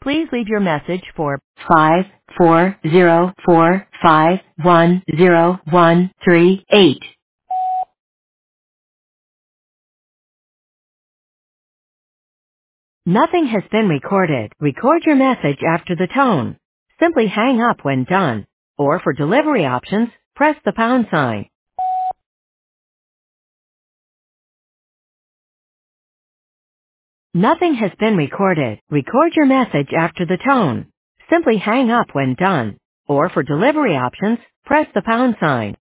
Please leave your message for 54045100138. Nothing has been recorded. Record your message after the tone. Simply hang up when done. Or for delivery options, press the pound sign. Nothing has been recorded. Record your message after the tone. Simply hang up when done. Or for delivery options, press the pound sign.